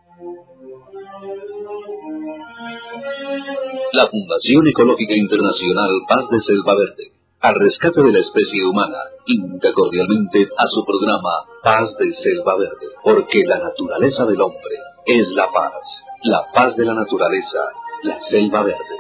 La Fundación Ecológica Internacional Paz de Selva Verde, al rescate de la especie humana, invita cordialmente a su programa Paz de Selva Verde, porque la naturaleza del hombre es la paz de la naturaleza, la selva verde.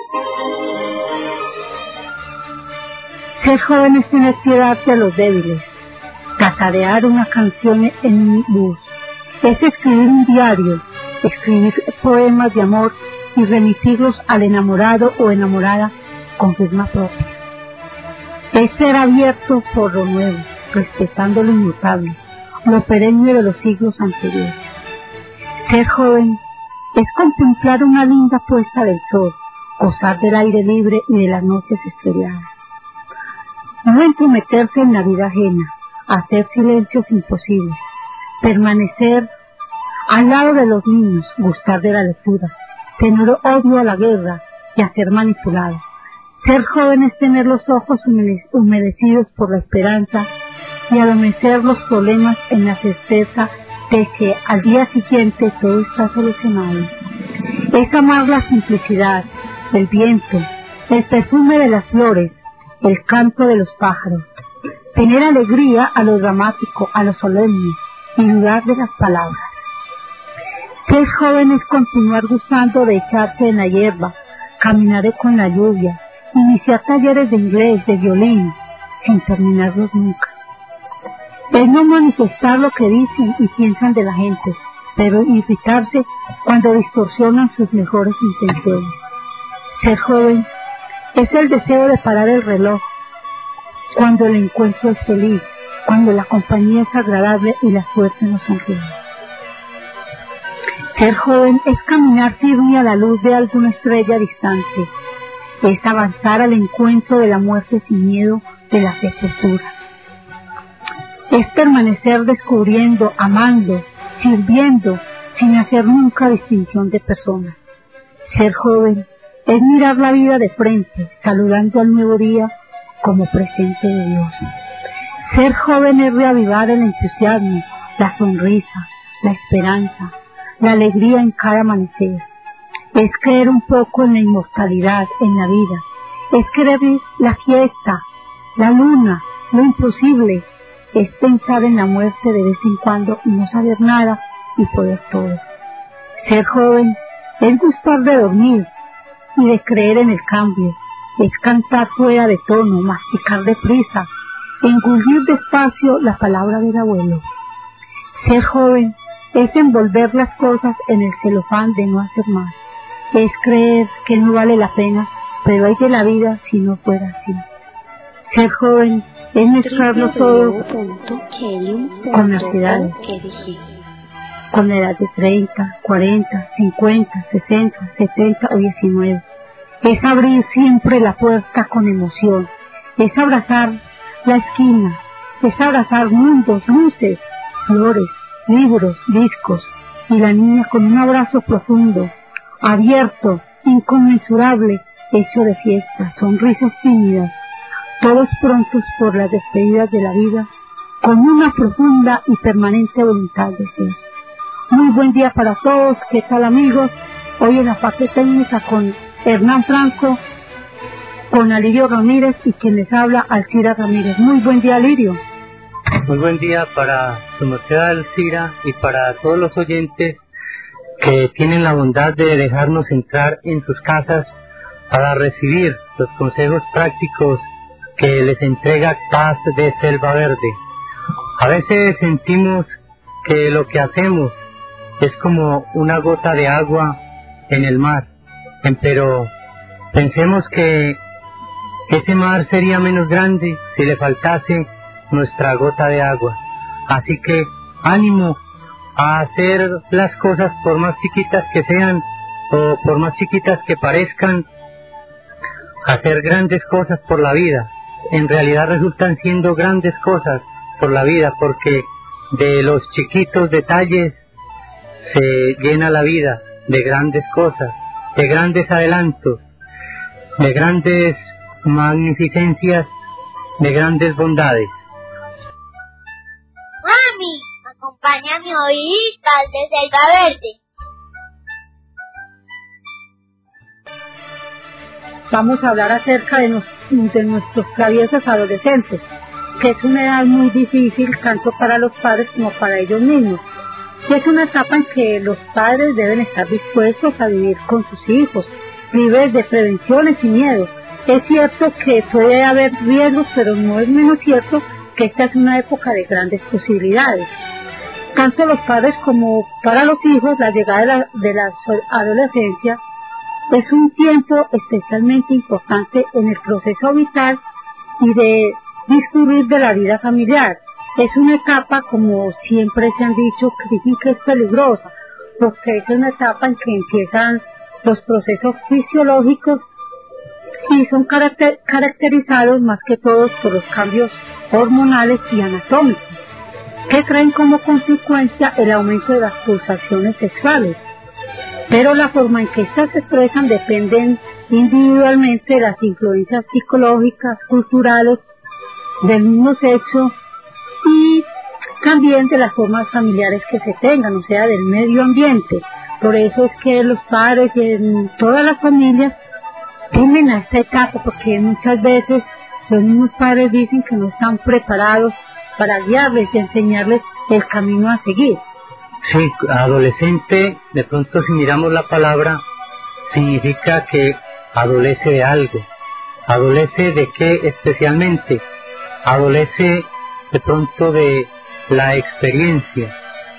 Ser joven es tener piedad hacia los débiles, tatarear una canción en un bus, es escribir un diario, escribir poemas de amor y remitirlos al enamorado o enamorada con firma propia. Es ser abierto por lo nuevo, respetando lo inmutable, lo perenne de los siglos anteriores. Ser joven es contemplar una linda puesta del sol, gozar del aire libre y de las noches estrelladas. No entrometerse en la vida ajena, hacer silencios imposibles, permanecer al lado de los niños, gustar de la lectura, tener odio a la guerra y a ser manipulado. Ser joven es tener los ojos humedecidos por la esperanza y adormecer los problemas en la certeza de que al día siguiente todo está solucionado. Es amar la simplicidad, el viento, el perfume de las flores, el canto de los pájaros, tener alegría a lo dramático, a lo solemne, y dudar de las palabras. Ser joven es continuar gustando de echarse en la hierba, caminar con la lluvia, iniciar talleres de inglés, de violín, sin terminarlos nunca. Es no manifestar lo que dicen y piensan de la gente, pero irritarse cuando distorsionan sus mejores intenciones. Ser joven es el deseo de parar el reloj cuando el encuentro es feliz, cuando la compañía es agradable y la suerte nos sonríe. Ser joven es caminar firme a la luz de alguna estrella distante, es avanzar al encuentro de la muerte sin miedo de la sepultura. Es permanecer descubriendo, amando, sirviendo, sin hacer nunca distinción de personas. Ser joven es mirar la vida de frente, saludando al nuevo día como presente de Dios. Ser joven es reavivar el entusiasmo, la sonrisa, la esperanza, la alegría en cada amanecer. Es creer un poco en la inmortalidad, en la vida. Es creer la fiesta, la luna, lo imposible. Es pensar en la muerte de vez en cuando y no saber nada y poder todo. Ser joven es gustar de dormir y de creer en el cambio. Es cantar fuera de tono, masticar deprisa, engullir despacio la palabra del abuelo. Ser joven es envolver las cosas en el celofán de no hacer más. Es creer que no vale la pena, pero hay de la vida si no fuera así. Ser joven es mezclarlo todo con las edades, con la edad de 30, 40, 50, 60, 70 o 19. Es abrir siempre la puerta con emoción, es abrazar la esquina, es abrazar mundos, luces, flores, libros, discos, y la niña con un abrazo profundo, abierto, inconmensurable, hecho de fiesta, sonrisas tímidas, todos prontos por las despedidas de la vida, con una profunda y permanente voluntad de ser. Muy buen día para todos, ¿qué tal amigos? Hoy en la parte técnica con Hernán Franco, con Alirio Ramírez y quien les habla, Alcira Ramírez. Muy buen día, Alirio. Muy buen día para su merced Alcira y para todos los oyentes que tienen la bondad de dejarnos entrar en sus casas para recibir los consejos prácticos que les entrega Paz de Selva Verde. A veces sentimos que lo que hacemos es como una gota de agua en el mar, pero pensemos que ese mar sería menos grande si le faltase nuestra gota de agua. Así que ánimo a hacer las cosas por más chiquitas que sean o por más chiquitas que parezcan, hacer grandes cosas por la vida. En realidad resultan siendo grandes cosas por la vida, porque de los chiquitos detalles se llena la vida de grandes cosas, de grandes adelantos, de grandes magnificencias, de grandes bondades. Mami, acompáñame a oír Paz de Selva Verde. vamos a hablar acerca de nuestros traviesos adolescentes, que es una edad muy difícil tanto para los padres como para ellos mismos. Y es una etapa en que los padres deben estar dispuestos a vivir con sus hijos, libres de prevenciones y miedos. Es cierto que puede haber riesgos, pero no es menos cierto que esta es una época de grandes posibilidades. Tanto los padres como para los hijos, la llegada de la adolescencia es un tiempo especialmente importante en el proceso vital y de discurrir de la vida familiar. Es una etapa, como siempre se han dicho, que dicen que es peligrosa, porque es una etapa en que empiezan los procesos fisiológicos y son caracterizados más que todos por los cambios hormonales y anatómicos, que traen como consecuencia el aumento de las pulsaciones sexuales. Pero la forma en que estas se expresan dependen individualmente de las influencias psicológicas, culturales, del mismo sexo y también de las formas familiares que se tengan, o sea, del medio ambiente. Por eso es que los padres y en todas las familias temen a esta etapa, porque muchas veces los mismos padres dicen que no están preparados para guiarles y enseñarles el camino a seguir. Sí, adolescente, de pronto si miramos la palabra, significa que adolece de algo. ¿Adolece de qué especialmente? Adolece de pronto de la experiencia,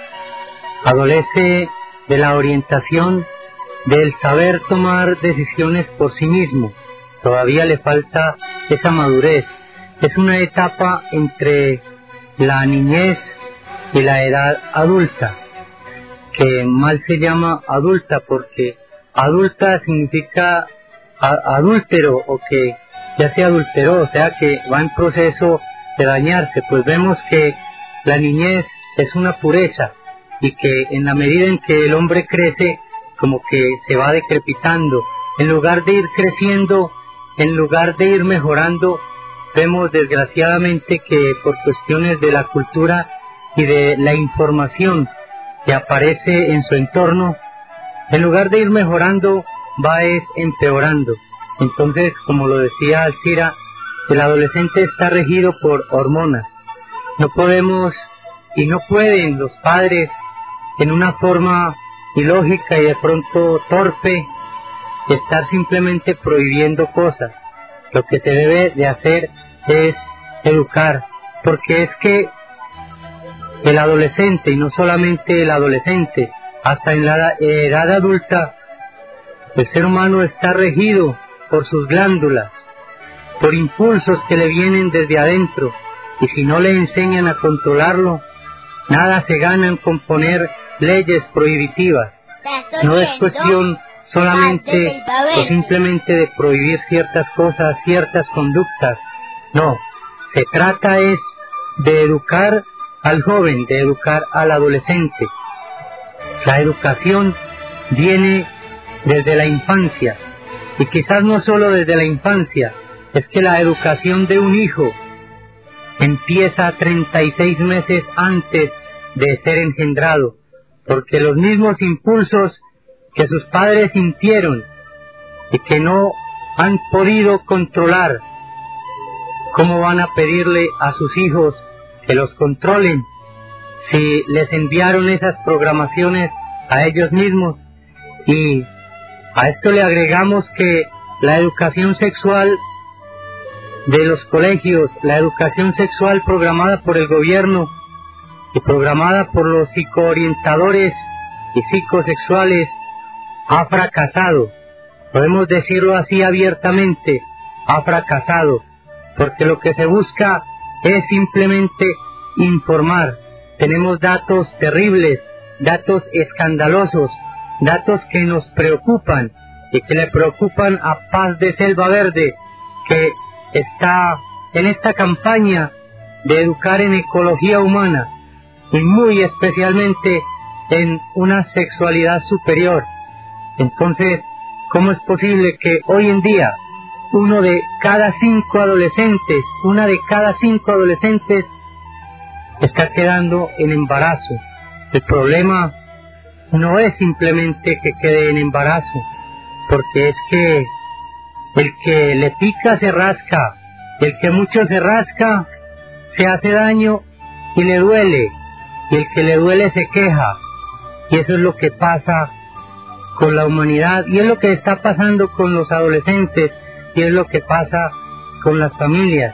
adolece de la orientación, del saber tomar decisiones por sí mismo. Todavía le falta esa madurez. Es una etapa entre la niñez y la edad adulta, que mal se llama adulta porque adulta significa adúltero o que ya se adulteró, o sea que va en proceso de dañarse. Pues vemos que la niñez es una pureza y que en la medida en que el hombre crece, como que se va decrepitando. En lugar de ir creciendo, en lugar de ir mejorando, vemos desgraciadamente que por cuestiones de la cultura y de la información que aparece en su entorno, en lugar de ir mejorando, va empeorando. Entonces, como lo decía Alcira, el adolescente está regido por hormonas. No podemos y no pueden los padres, en una forma ilógica y de pronto torpe, estar simplemente prohibiendo cosas. Lo que se debe de hacer es educar, porque es que el adolescente, y no solamente el adolescente, hasta en la edad adulta, el ser humano está regido por sus glándulas, por impulsos que le vienen desde adentro, y si no le enseñan a controlarlo, nada se ganan con poner leyes prohibitivas. No es cuestión solamente o simplemente de prohibir ciertas cosas, ciertas conductas. No, se trata es de educar al joven, de educar al adolescente. La educación viene desde la infancia, y quizás no solo desde la infancia, es que la educación de un hijo empieza 36 meses antes de ser engendrado, porque los mismos impulsos que sus padres sintieron y que no han podido controlar, ¿cómo van a pedirle a sus hijos que los controlen si les enviaron esas programaciones a ellos mismos? Y a esto le agregamos que la educación sexual de los colegios, la educación sexual programada por el gobierno y programada por los psicoorientadores y psicosexuales, ha fracasado. Podemos decirlo así abiertamente, ha fracasado, porque lo que se busca es simplemente informar. Tenemos datos terribles, datos escandalosos, datos que nos preocupan y que le preocupan a Paz de Selva Verde, que está en esta campaña de educar en ecología humana y muy especialmente en una sexualidad superior. Entonces, ¿cómo es posible que hoy en día una de cada 5 adolescentes está quedando en embarazo? El problema no es simplemente que quede en embarazo, porque es que El que le pica se rasca, el que mucho se rasca se hace daño y le duele, y el que le duele se queja, y eso es lo que pasa con la humanidad, y es lo que está pasando con los adolescentes, y es lo que pasa con las familias.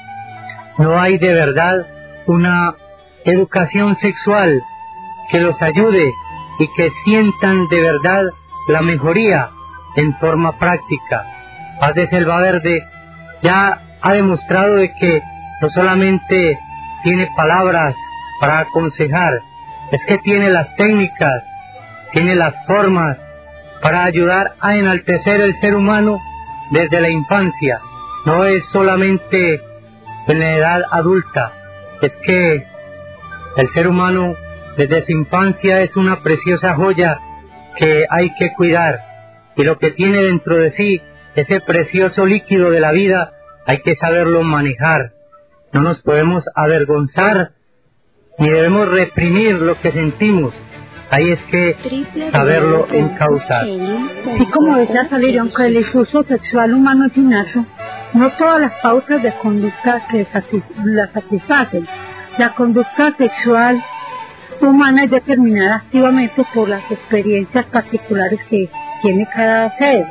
No hay de verdad una educación sexual que los ayude y que sientan de verdad la mejoría en forma práctica. Paz de Selva Verde ya ha demostrado de que no solamente tiene palabras para aconsejar, es que tiene las técnicas, tiene las formas para ayudar a enaltecer el ser humano desde la infancia. No es solamente en la edad adulta, es que el ser humano desde su infancia es una preciosa joya que hay que cuidar, y lo que tiene dentro de sí, ese precioso líquido de la vida, hay que saberlo manejar. No nos podemos avergonzar ni debemos reprimir lo que sentimos. Ahí es que saberlo encauzar. Así como decía Salirio, aunque el uso sexual humano es innato, no todas las pautas de conducta que la satisfacen. La conducta sexual humana es determinada activamente por las experiencias particulares que tiene cada ser.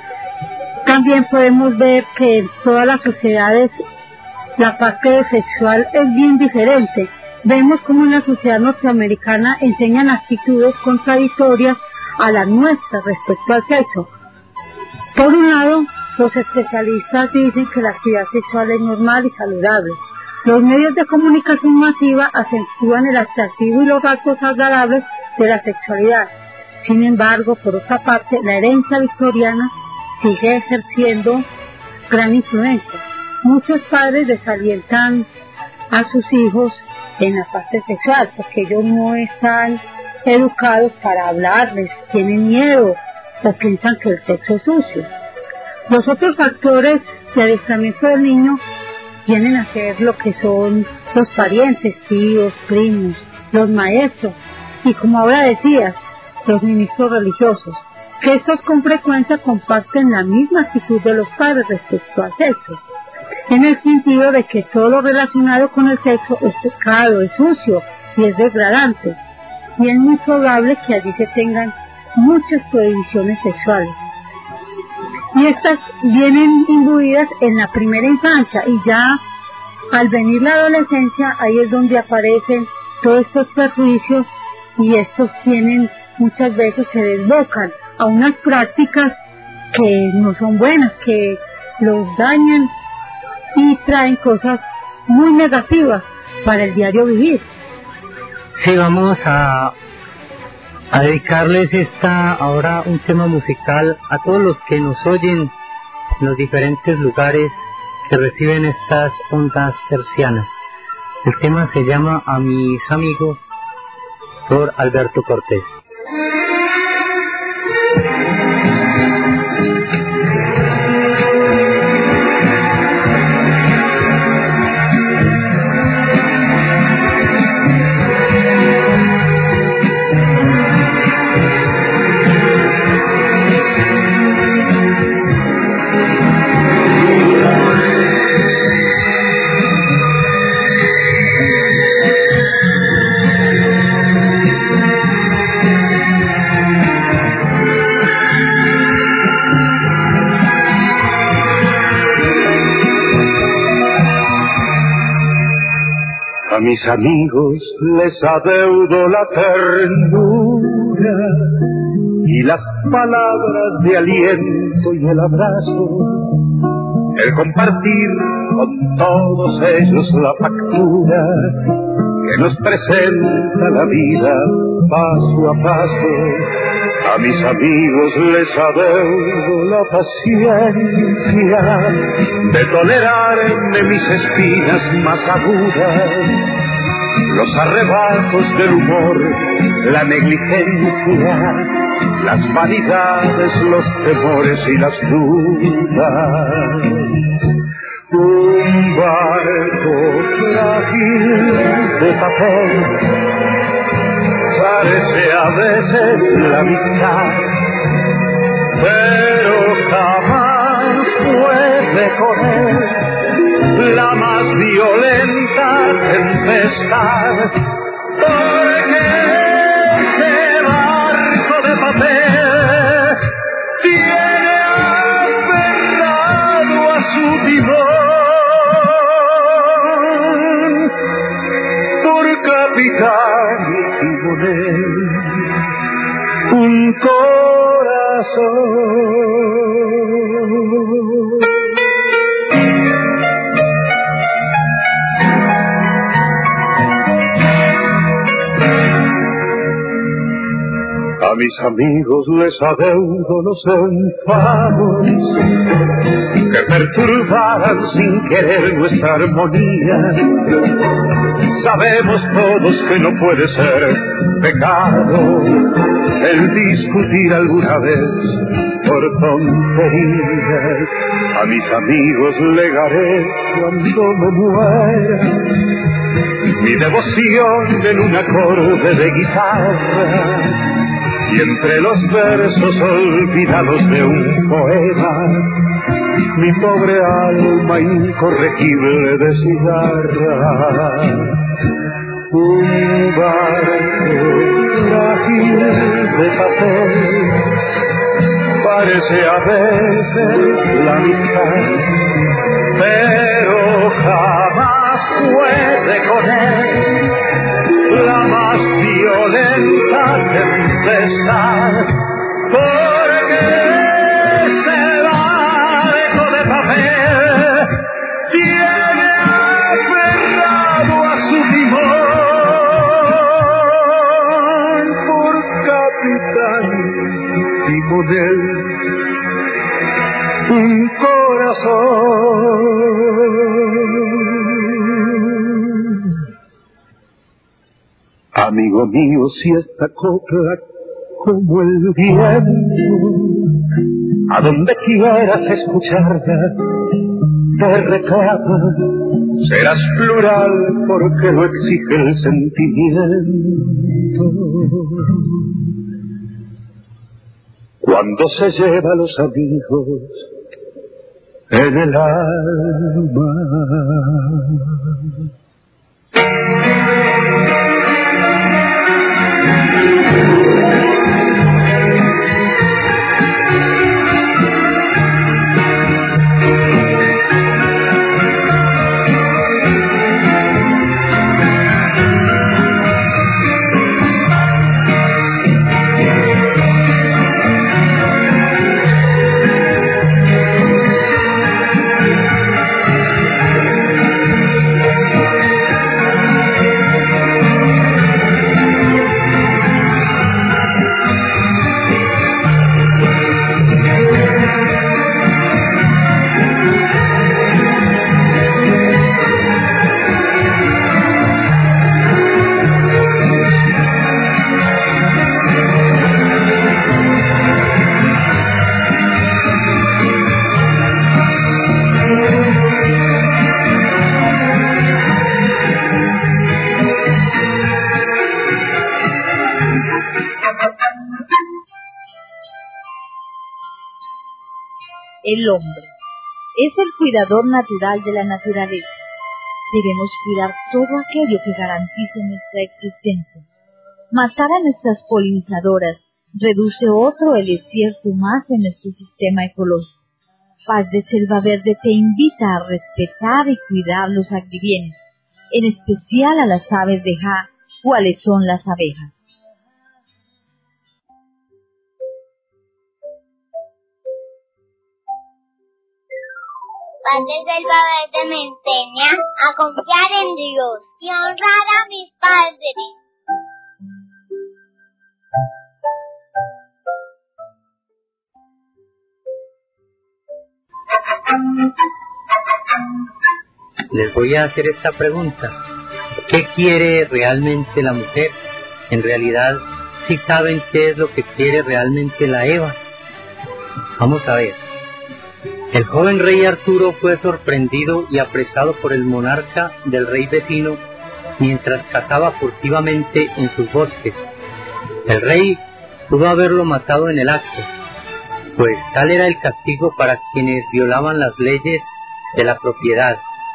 También podemos ver que en todas las sociedades la parte sexual es bien diferente. Vemos como en la sociedad norteamericana enseñan actitudes contradictorias a las nuestras respecto al sexo. Por un lado, los especialistas dicen que la actividad sexual es normal y saludable. Los medios de comunicación masiva acentúan el atractivo y los rasgos agradables de la sexualidad. Sin embargo, por otra parte, la herencia victoriana sigue ejerciendo gran influencia. Muchos padres desalientan a sus hijos en la parte sexual porque ellos no están educados para hablarles, tienen miedo o piensan que el sexo es sucio. Los otros factores de adiestramiento del niño vienen a ser lo que son los parientes, tíos, primos, los maestros y, como ahora decías, los ministros religiosos, que estos con frecuencia comparten la misma actitud de los padres respecto al sexo, en el sentido de que todo lo relacionado con el sexo es pecado, es sucio y es degradante, y es muy probable que allí se tengan muchas prohibiciones sexuales. Y estas vienen imbuidas en la primera infancia, y ya al venir la adolescencia, ahí es donde aparecen todos estos prejuicios, y estos muchas veces se desbocan a unas prácticas que no son buenas, que los dañan y traen cosas muy negativas para el diario vivir. Sí, vamos a dedicarles ahora un tema musical a todos los que nos oyen en los diferentes lugares que reciben estas ondas hercianas. El tema se llama A mis amigos, por Alberto Cortés. A mis amigos les adeudo la ternura y las palabras de aliento y el abrazo, el compartir con todos ellos la factura que nos presenta la vida paso a paso. A mis amigos les adeudo la paciencia de tolerarme mis espinas más agudas, los arrebatos del humor, la negligencia, las vanidades, los temores y las dudas. Un barco frágil de papel parece a veces la amistad, pero jamás con él la más violenta tempestad, porque ese barco de papel tiene aferrado a su timón por capitán y timonel un corazón. A mis amigos les adeudo los enfados que perturbaran sin querer nuestra armonía. Sabemos todos que no puede ser pecado el discutir alguna vez por tonterías. A mis amigos legaré cuando me muera mi devoción en un acorde de guitarra, y entre los versos olvidados de un poema mi pobre alma incorregible de cigarra. Un barco frágil de papel parece a veces la amistad, pero jamás puede con él la más violenta tempestad, porque ese barco de papel tiene aferrado a su timón por capitán y timonel un corazón. Amigo mío, si esta copla como el viento, a donde quieras escucharla, te reclama, serás plural porque lo exige el sentimiento. Cuando se lleva a los amigos en el alma. El hombre es el cuidador natural de la naturaleza. Debemos cuidar todo aquello que garantice nuestra existencia. Matar a nuestras polinizadoras reduce otro el desierto más en nuestro sistema ecológico. Paz de Selva Verde te invita a respetar y cuidar los agribienes, en especial a las aves de Ja, cuáles son las abejas. Paz de Selva Verde me enseña a confiar en Dios y honrar a mis padres. Les voy a hacer esta pregunta. ¿Qué quiere realmente la mujer? En realidad, ¿sí saben qué es lo que quiere realmente la Eva? Vamos a ver. El joven rey Arturo fue sorprendido y apresado por el monarca del rey vecino mientras cazaba furtivamente en sus bosques. El rey pudo haberlo matado en el acto, pues tal era el castigo para quienes violaban las leyes de la propiedad,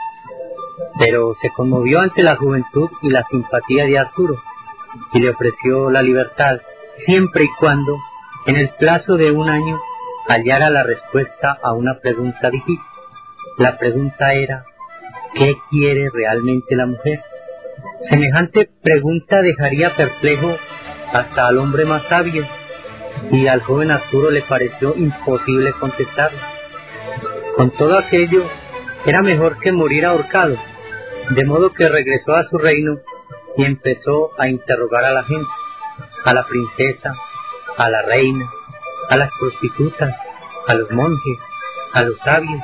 pero se conmovió ante la juventud y la simpatía de Arturo y le ofreció la libertad siempre y cuando, en el plazo de 1 año, hallara la respuesta a una pregunta difícil. La pregunta era: ¿qué quiere realmente la mujer? Semejante pregunta dejaría perplejo hasta al hombre más sabio, y al joven Arturo le pareció imposible contestarla. Con todo aquello, era mejor que morir ahorcado, de modo que regresó a su reino y empezó a interrogar a la gente, a la princesa, a la reina, a las prostitutas, a los monjes, a los sabios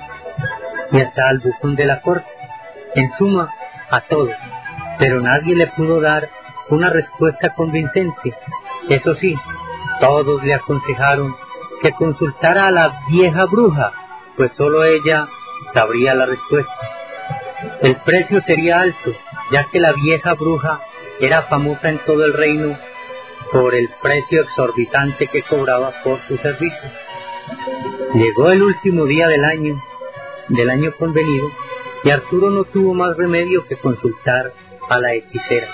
y hasta al bufón de la corte, en suma, a todos, pero nadie le pudo dar una respuesta convincente. Eso sí, todos le aconsejaron que consultara a la vieja bruja, pues solo ella sabría la respuesta. El precio sería alto, ya que la vieja bruja era famosa en todo el reino por el precio exorbitante que cobraba por su servicio. Llegó el último día del año convenido, y Arturo no tuvo más remedio que consultar a la hechicera.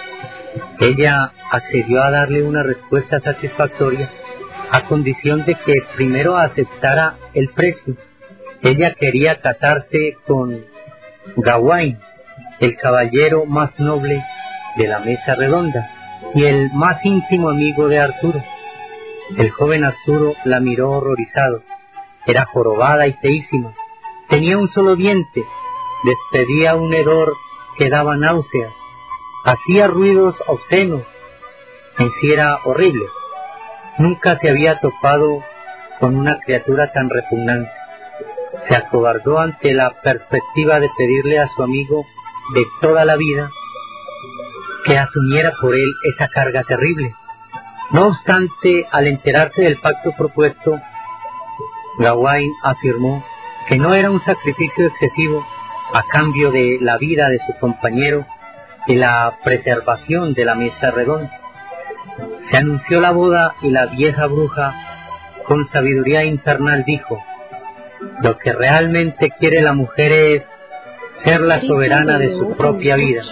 Ella accedió a darle una respuesta satisfactoria, a condición de que primero aceptara el precio. Ella quería casarse con Gawain, el caballero más noble de la mesa redonda y el más íntimo amigo de Arturo. El joven Arturo la miró horrorizado. Era jorobada y feísima. Tenía un solo diente, despedía un hedor que daba náuseas, hacía ruidos obscenos, en sí era horrible. Nunca se había topado con una criatura tan repugnante. Se acobardó ante la perspectiva de pedirle a su amigo de toda la vida que asumiera por él esa carga terrible. No obstante, al enterarse del pacto propuesto, Gawain afirmó que no era un sacrificio excesivo a cambio de la vida de su compañero y la preservación de la mesa redonda. Se anunció la boda y la vieja bruja, con sabiduría infernal, dijo: lo que realmente quiere la mujer es ser la soberana de su propia vida.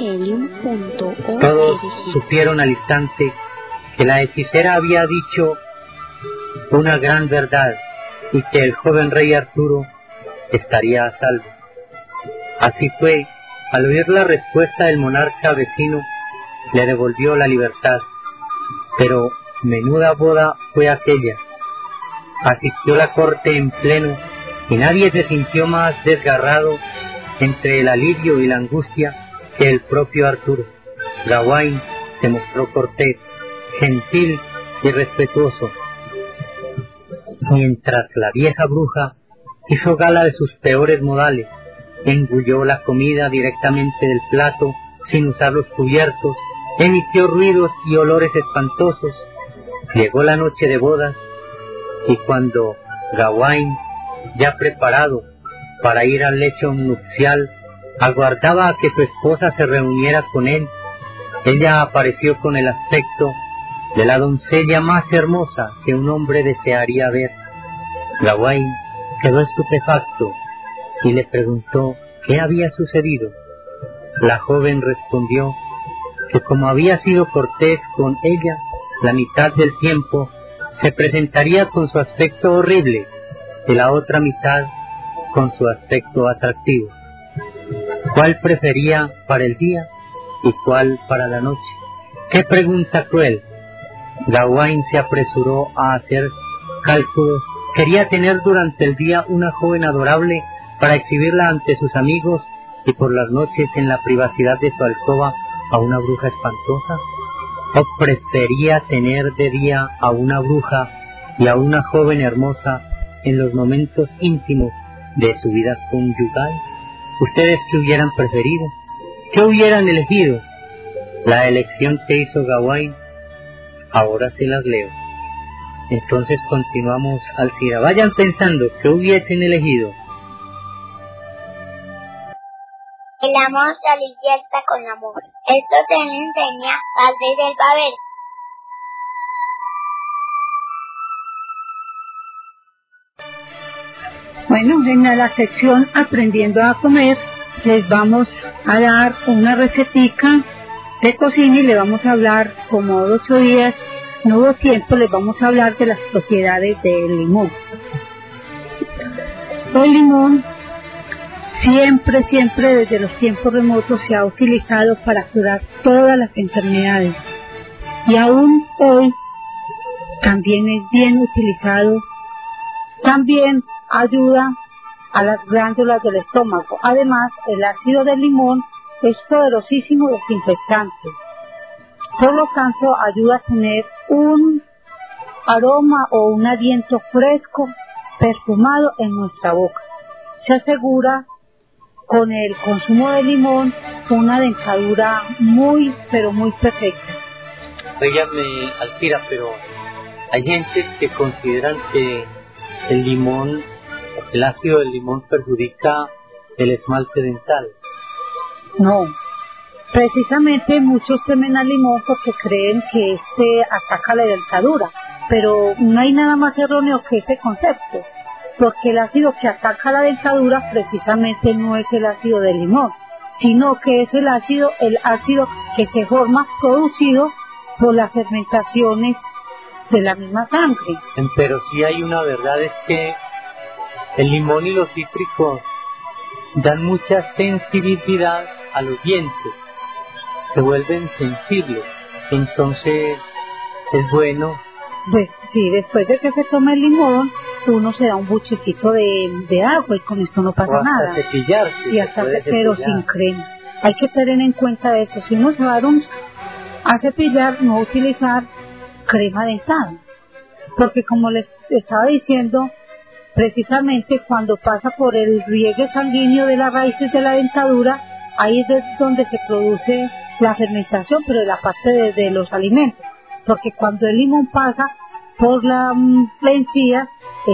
Todos supieron al instante que la hechicera había dicho una gran verdad y que el joven rey Arturo estaría a salvo. Así fue. Al oír la respuesta del monarca vecino, le devolvió la libertad. Pero menuda boda fue aquella. Asistió la corte en pleno y nadie se sintió más desgarrado entre el alivio y la angustia que el propio Arturo. Gawain se mostró cortés, gentil y respetuoso, mientras la vieja bruja hizo gala de sus peores modales, engulló la comida directamente del plato sin usar los cubiertos, emitió ruidos y olores espantosos. Llegó la noche de bodas y cuando Gawain, ya preparado para ir al lecho nupcial, aguardaba a que su esposa se reuniera con él, ella apareció con el aspecto de la doncella más hermosa que un hombre desearía ver. Gawain quedó estupefacto y le preguntó qué había sucedido. La joven respondió que como había sido cortés con ella la mitad del tiempo, se presentaría con su aspecto horrible y la otra mitad con su aspecto atractivo. ¿Cuál prefería para el día y cuál para la noche? ¡Qué pregunta cruel! Gawain se apresuró a hacer cálculos. Quería tener durante el día una joven adorable para exhibirla ante sus amigos y por las noches en la privacidad de su alcoba a una bruja espantosa. ¿O prefería tener de día a una bruja y a una joven hermosa en los momentos íntimos de su vida conyugal? ¿Ustedes qué hubieran preferido? ¿Qué hubieran elegido? La elección que hizo Gawain, ahora se las leo. Entonces continuamos al Cira. Vayan pensando qué hubiesen elegido. El amor se alimenta con amor. Esto se le enseña Padre del Babel. Bueno, en la sección Aprendiendo a Comer les vamos a dar una recetica de cocina y le vamos a hablar, como 8 días no hubo tiempo, les vamos a hablar de las propiedades del limón. El limón siempre desde los tiempos remotos se ha utilizado para curar todas las enfermedades y aún hoy también es bien utilizado. También ayuda a las glándulas del estómago. Además, el ácido del limón es poderosísimo desinfectante. Por lo tanto, ayuda a tener un aroma o un aliento fresco, perfumado en nuestra boca. Se asegura con el consumo de limón una dentadura muy, pero muy perfecta. Dígame, Alcira, pero hay gente que consideran que el limón, el ácido del limón perjudica el esmalte dental. No, precisamente muchos temen al limón porque creen que ataca la dentadura, pero no hay nada más erróneo que ese concepto, porque el ácido que ataca la dentadura precisamente no es el ácido del limón, sino que es el ácido que se forma producido por las fermentaciones de la misma sangre. Pero sí hay una verdad, es que el limón y los cítricos dan mucha sensibilidad a los dientes, se vuelven sensibles, entonces es bueno. Sí, después de que se tome el limón, uno se da un buchecito de agua y con esto no pasa nada. Cepillarse, y hasta pero sin crema. Hay que tener en cuenta eso. Si uno se va a cepillar, no utilizar crema dental, porque como les estaba diciendo, precisamente cuando pasa por el riegue sanguíneo de las raíces de la dentadura, ahí es donde se produce la fermentación, pero de la parte de los alimentos, porque cuando el limón pasa por la encía,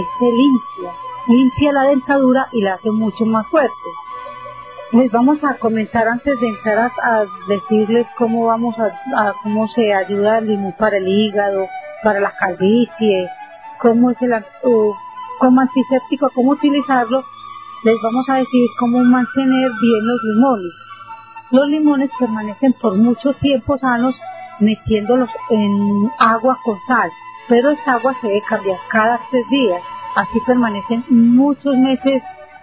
se limpia la dentadura y la hace mucho más fuerte. Les vamos a comentar antes de entrar a decirles cómo cómo se ayuda el limón para el hígado, para la calvicie, cómo es como antiséptico, cómo utilizarlo. Les vamos a decir cómo mantener bien los limones. Los limones permanecen por mucho tiempo sanos metiéndolos en agua con sal, pero esta agua se debe cambiar cada 3 días. Así permanecen muchos meses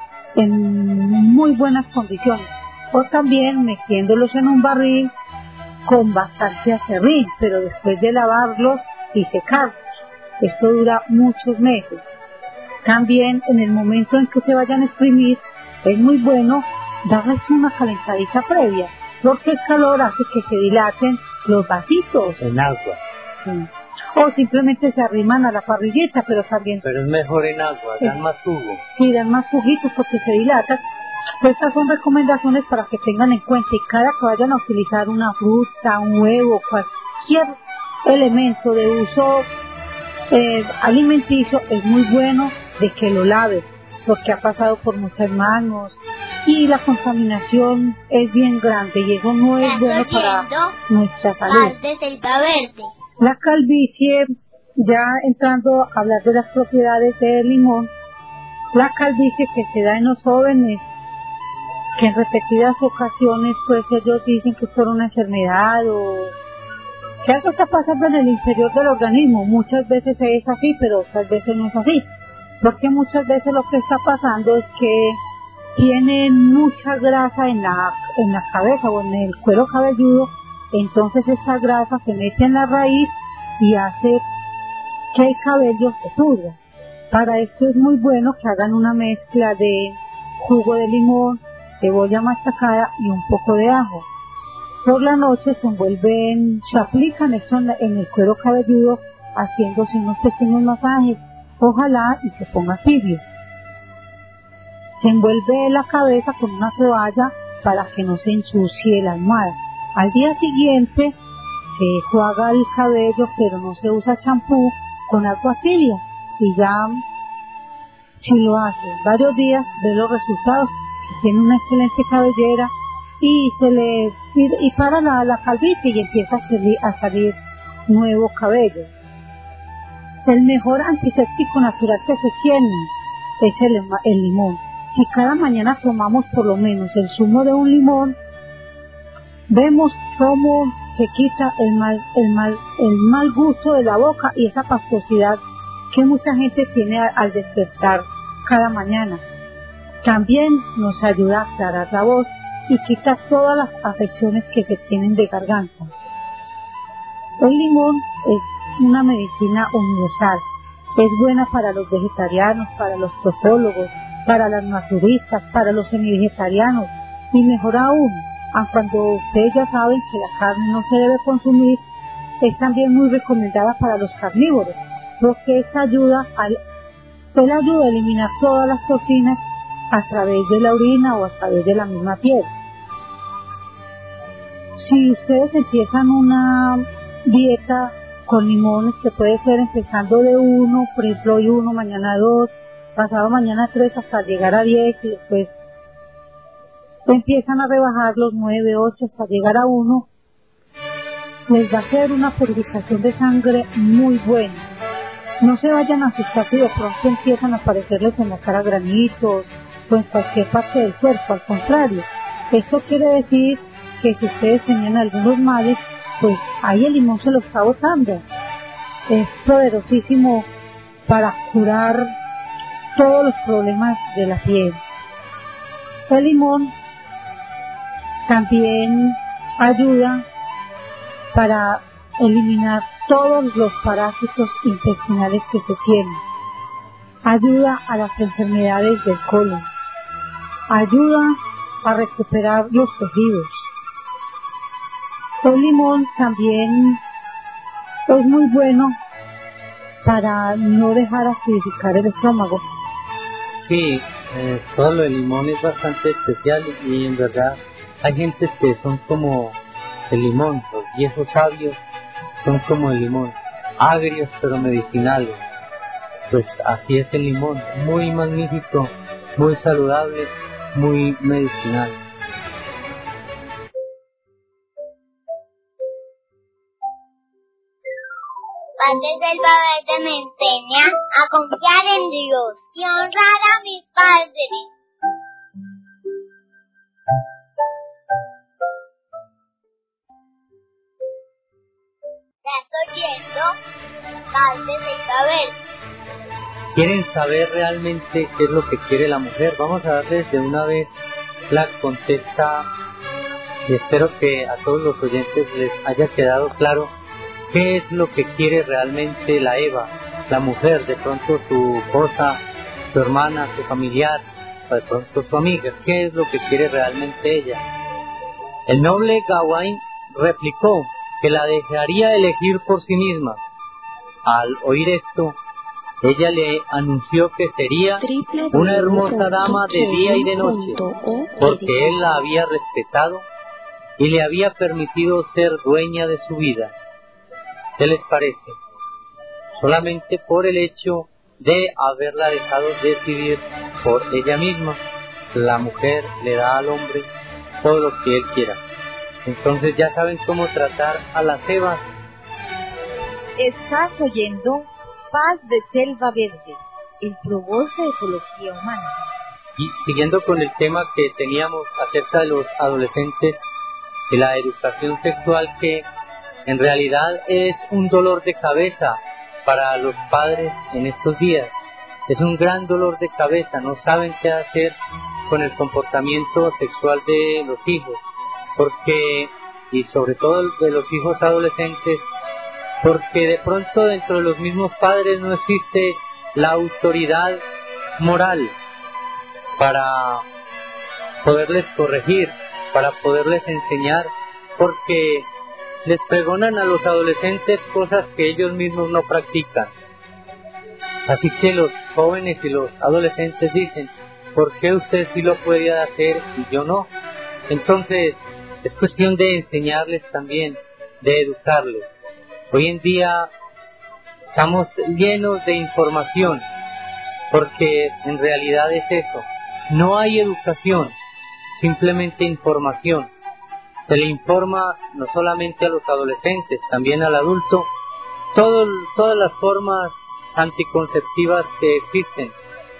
en muy buenas condiciones, o también metiéndolos en un barril con bastante acerrín, pero después de lavarlos y secarlos. Esto dura muchos meses. También en el momento en que se vayan a exprimir, es muy bueno darles una calentadita previa, porque el calor hace que se dilaten los vasitos. En agua. Sí. O simplemente se arriman a la parrillita, pero también... Pero es mejor en agua, dan más jugo. Sí, dan más juguitos porque se dilatan. Pues estas son recomendaciones para que tengan en cuenta, y cada que vayan a utilizar una fruta, un huevo, cualquier elemento de uso alimenticio, es muy bueno de que lo laves, porque ha pasado por muchas manos y la contaminación es bien grande y eso no es bueno para nuestra salud. Paz de Selva Verde. La calvicie, ya entrando a hablar de las propiedades del limón, la calvicie que se da en los jóvenes, que en repetidas ocasiones pues ellos dicen que es por una enfermedad o que algo está pasando en el interior del organismo. Muchas veces es así, pero otras veces no es así, porque muchas veces lo que está pasando es que tienen mucha grasa en la cabeza o en el cuero cabelludo. Entonces esa grasa se mete en la raíz y hace que el cabello se pudra. Para esto es muy bueno que hagan una mezcla de jugo de limón, cebolla machacada y un poco de ajo. Por la noche se aplican esto en el cuero cabelludo, haciéndose unos pequeños masajes, ojalá y se ponga tibio. Se envuelve la cabeza con una toalla para que no se ensucie la almohada. Al día siguiente se enjuaga el cabello, pero no se usa champú, con agua tibia, y ya si lo hace varios días ve los resultados, que tiene una excelente cabellera y para la calvicie y empieza a salir nuevo cabello. El mejor antiséptico natural que se tiene es el limón. Si cada mañana tomamos por lo menos el zumo de un limón, vemos cómo se quita el mal gusto de la boca y esa pastosidad que mucha gente tiene al despertar cada mañana. También nos ayuda a aclarar la voz y quita todas las afecciones que se tienen de garganta. El limón es una medicina universal. Es buena para los vegetarianos, para los topólogos, para las naturistas, para los semivegetarianos y mejor aún, cuando ustedes ya saben que la carne no se debe consumir, es también muy recomendada para los carnívoros, porque esta ayuda a eliminar todas las toxinas a través de la orina o a través de la misma piel. Si ustedes empiezan una dieta con limones, que puede ser empezando de 1, por ejemplo hoy 1, mañana 2, pasado mañana 3 hasta llegar a 10 y después empiezan a rebajar los 9, 8 hasta llegar a 1, les va a hacer una purificación de sangre muy buena. No se vayan a asustar si de pronto empiezan a aparecerles en la cara granitos o en cualquier parte del cuerpo, al contrario, esto quiere decir que si ustedes tenían algunos males, pues ahí el limón se lo está botando. Es poderosísimo para curar todos los problemas de la piel. El limón también ayuda para eliminar todos los parásitos intestinales que se tienen. Ayuda a las enfermedades del colon. Ayuda a recuperar los tejidos. El limón también es muy bueno para no dejar acidificar el estómago. Sí, todo lo del limón es bastante especial y en verdad hay gentes que son como el limón, los viejos sabios son como el limón, agrios pero medicinales. Pues así es el limón, muy magnífico, muy saludable, muy medicinal. Paz de Selva Verde me enseña a confiar en Dios y honrar a mis padres. ¿Estás oyendo? Paz de Selva Verde. ¿Quieren saber realmente qué es lo que quiere la mujer? Vamos a darles de una vez la contesta y espero que a todos los oyentes les haya quedado claro qué es lo que quiere realmente la Eva, la mujer, de pronto su esposa, su hermana, su familiar, de pronto su amiga. ¿Qué es lo que quiere realmente ella? El noble Gawain replicó que la dejaría elegir por sí misma. Al oír esto, ella le anunció que sería una hermosa dama de día y de noche, porque él la había respetado y le había permitido ser dueña de su vida. ¿Qué les parece? Solamente por el hecho de haberla dejado decidir por ella misma, la mujer le da al hombre todo lo que él quiera. Entonces ya saben cómo tratar a las Evas. Estás oyendo Paz de Selva Verde, el probos de ecología humana. Y siguiendo con el tema que teníamos acerca de los adolescentes, de la educación sexual, que en realidad es un dolor de cabeza para los padres en estos días. Es un gran dolor de cabeza, no saben qué hacer con el comportamiento sexual de los hijos, porque, y sobre todo de los hijos adolescentes, porque de pronto dentro de los mismos padres no existe la autoridad moral para poderles corregir, para poderles enseñar, porque les pregonan a los adolescentes cosas que ellos mismos no practican. Así que los jóvenes y los adolescentes dicen, ¿por qué usted sí lo puede hacer y yo no? Entonces, es cuestión de enseñarles también, de educarles. Hoy en día estamos llenos de información, porque en realidad es eso. No hay educación, simplemente información. Se le informa no solamente a los adolescentes, también al adulto, todas las formas anticonceptivas que existen.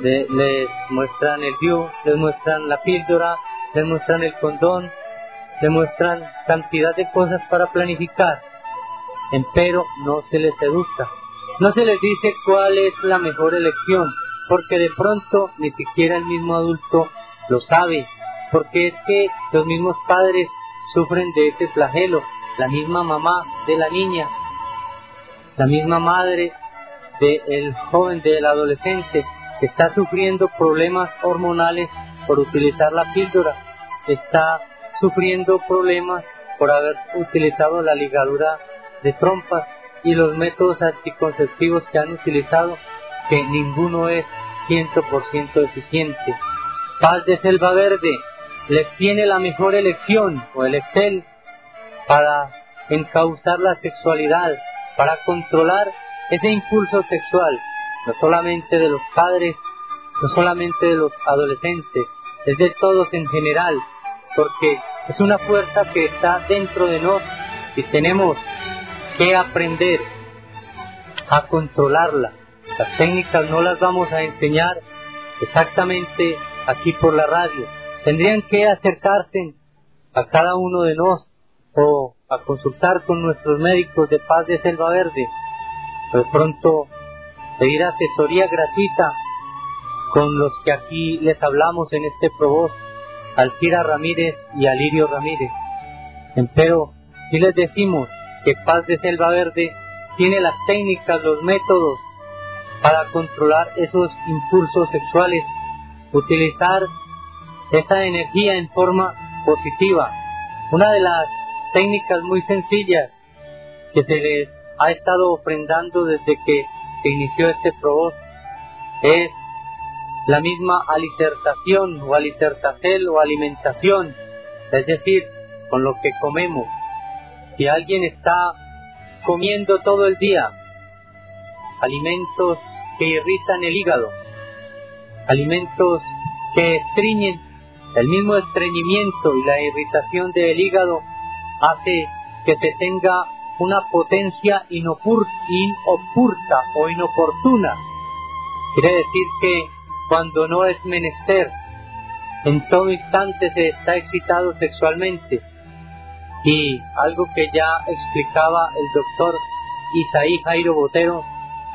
les muestran el DIU, les muestran la píldora, les muestran el condón, les muestran cantidad de cosas para planificar, empero no se les educa, no se les dice cuál es la mejor elección, porque de pronto ni siquiera el mismo adulto lo sabe, porque es que los mismos padres sufren de ese flagelo, la misma mamá de la niña, la misma madre del joven, del adolescente, que está sufriendo problemas hormonales por utilizar la píldora, está sufriendo problemas por haber utilizado la ligadura de trompas y los métodos anticonceptivos que han utilizado, que ninguno es 100% eficiente. Paz de Selva Verde les tiene la mejor elección o el Excel para encauzar la sexualidad, para controlar ese impulso sexual, no solamente de los padres, no solamente de los adolescentes, es de todos en general, porque es una fuerza que está dentro de nosotros y tenemos que aprender a controlarla. Las técnicas no las vamos a enseñar exactamente aquí por la radio. Tendrían que acercarse a cada uno de nosotros o a consultar con nuestros médicos de Paz de Selva Verde. De pronto pedir asesoría gratuita con los que aquí les hablamos en este Provoz, Alcira Ramírez y Alirio Ramírez. Empero, si les decimos que Paz de Selva Verde tiene las técnicas, los métodos para controlar esos impulsos sexuales, utilizar esa energía en forma positiva. Una de las técnicas muy sencillas que se les ha estado ofrendando desde que se inició este Provoz es la misma alicertación o alicertacel o alimentación, es decir, con lo que comemos. Si alguien está comiendo todo el día alimentos que irritan el hígado, alimentos que estreñen, el mismo estreñimiento y la irritación del hígado hace que se tenga una potencia inoportuna o inoportuna. Quiere decir que cuando no es menester, en todo instante se está excitado sexualmente. Y algo que ya explicaba el doctor Isaí Jairo Botero,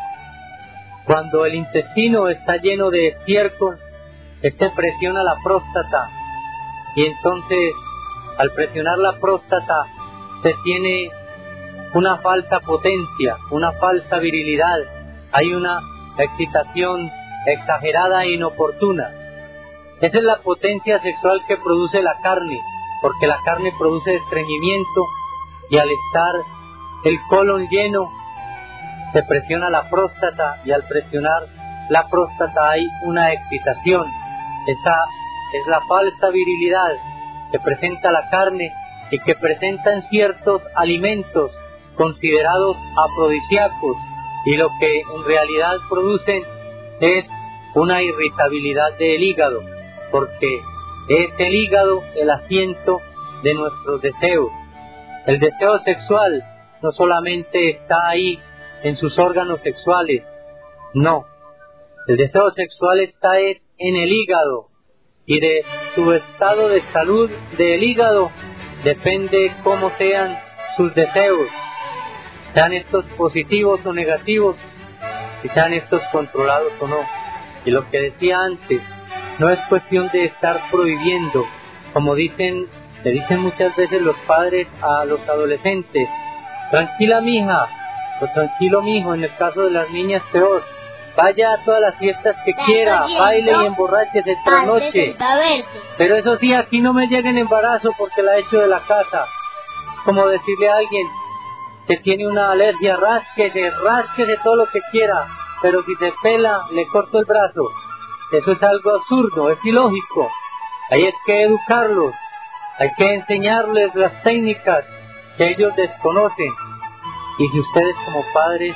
cuando el intestino está lleno de estiércol, este presiona la próstata, y entonces al presionar la próstata se tiene una falsa potencia, una falsa virilidad, hay una excitación exagerada e inoportuna. Esa es la potencia sexual que produce la carne, porque la carne produce estreñimiento y al estar el colon lleno se presiona la próstata y al presionar la próstata hay una excitación. Esa es la falsa virilidad que presenta la carne y que presentan ciertos alimentos considerados afrodisíacos, y lo que en realidad producen es una irritabilidad del hígado, porque es el hígado el asiento de nuestros deseos. El deseo sexual no solamente está ahí en sus órganos sexuales, no. El deseo sexual está en el hígado, y de su estado de salud del hígado depende cómo sean sus deseos, sean estos positivos o negativos, y sean estos controlados o no. Y lo que decía antes, no es cuestión de estar prohibiendo, como le dicen muchas veces los padres a los adolescentes: tranquila mija, o tranquilo mijo, en el caso de las niñas peor, vaya a todas las fiestas que quiera, baile y emborráchese esta noche, pero eso sí, aquí no me llegue en embarazo porque la echo de la casa. Como decirle a alguien que tiene una alergia: rásquese todo lo que quiera, pero si se pela, le corto el brazo. Eso es algo absurdo, es ilógico. Hay que educarlos, hay que enseñarles las técnicas que ellos desconocen. Y si ustedes como padres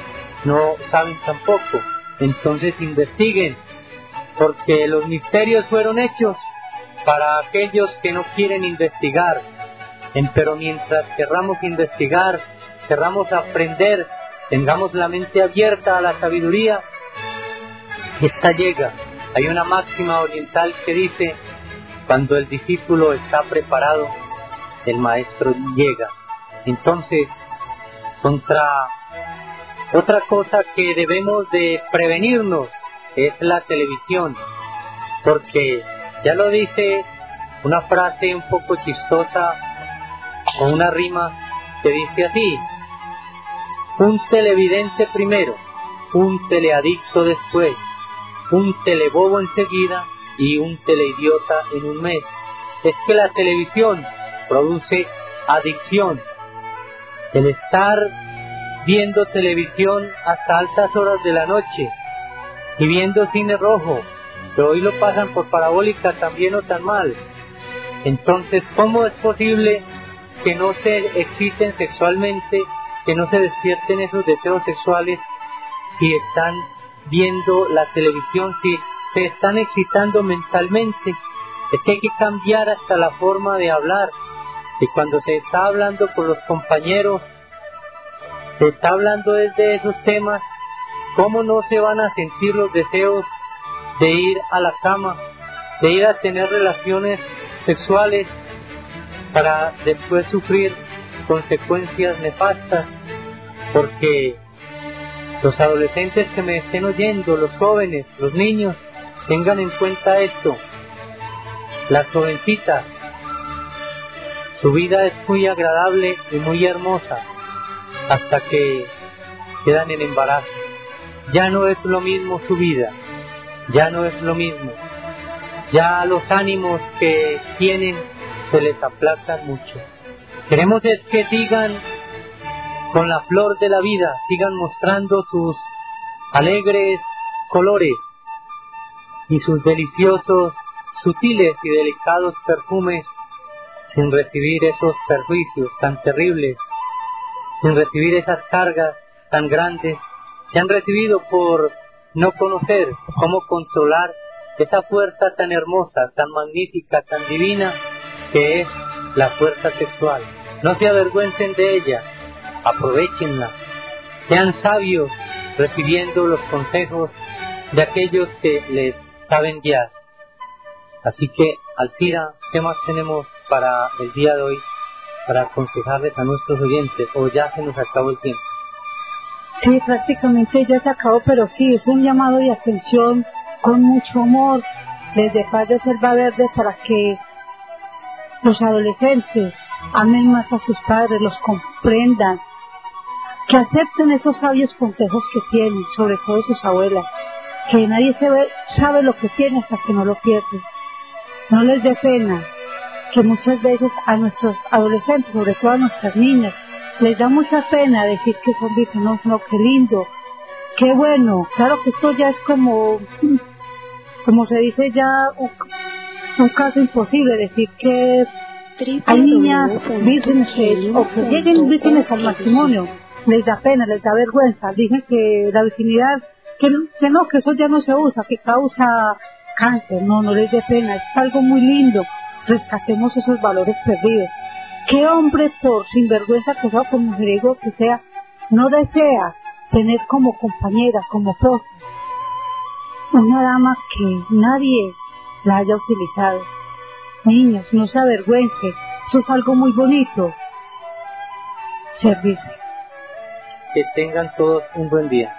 no saben tampoco, entonces investiguen, porque los misterios fueron hechos para aquellos que no quieren investigar. Pero mientras querramos investigar, querramos aprender, tengamos la mente abierta a la sabiduría, Esta llega. Hay una máxima oriental que dice: cuando el discípulo está preparado, el maestro llega. Entonces, contra otra cosa que debemos de prevenirnos es la televisión, porque ya lo dice una frase un poco chistosa o una rima que dice así: un televidente primero, un teleadicto después, un telebobo enseguida y un teleidiota en un mes. Es que la televisión produce adicción. El estar viendo televisión hasta altas horas de la noche y viendo cine rojo, pero hoy lo pasan por parabólica también o tan mal. Entonces, ¿cómo es posible que no se exciten sexualmente, que no se despierten esos deseos sexuales si están viendo la televisión, si se están excitando mentalmente? Es que hay que cambiar hasta la forma de hablar. Y cuando se está hablando con los compañeros, se está hablando desde esos temas, ¿cómo no se van a sentir los deseos de ir a la cama, de ir a tener relaciones sexuales para después sufrir consecuencias nefastas? Porque los adolescentes que me estén oyendo, los jóvenes, los niños, tengan en cuenta esto. Las jovencitas, su vida es muy agradable y muy hermosa hasta que quedan en embarazo. Ya no es lo mismo su vida, ya no es lo mismo. Ya los ánimos que tienen se les aplacan mucho. Queremos es que sigan con la flor de la vida, sigan mostrando sus alegres colores y sus deliciosos, sutiles y delicados perfumes, sin recibir esos perjuicios tan terribles, sin recibir esas cargas tan grandes que han recibido por no conocer cómo controlar esa fuerza tan hermosa, tan magnífica, tan divina, que es la fuerza sexual. No se avergüencen de ella, aprovéchenla, sean sabios recibiendo los consejos de aquellos que les saben guiar. Así que, Alcira, ¿qué más tenemos para el día de hoy para aconsejarles a nuestros oyentes? ¿O ya se nos acabó el tiempo? Sí, prácticamente ya se acabó, pero sí, es un llamado de atención con mucho amor desde Paz de Selva Verde para que los adolescentes amen más a sus padres, los comprendan, que acepten esos sabios consejos que tienen, sobre todo sus abuelas, que nadie sabe lo que tiene hasta que no lo pierde. No les dé pena, que muchas veces a nuestros adolescentes, sobre todo a nuestras niñas, les da mucha pena decir que son vírgenes. No, qué lindo, qué bueno. Claro que esto ya es como se dice ya, un caso imposible, decir que hay niñas vírgenes o que lleguen vírgenes al matrimonio. Les da pena, les da vergüenza. Dicen que la virginidad, que eso ya no se usa, que causa cáncer. No les dé pena, es algo muy lindo. Rescatemos esos valores perdidos. ¿Qué hombre, por sinvergüenza que sea, por mujeriego que sea, no desea tener como compañera, como esposa, una dama que nadie la haya utilizado? Niños, no se avergüencen, eso es algo muy bonito. Servicio. Que tengan todos un buen día.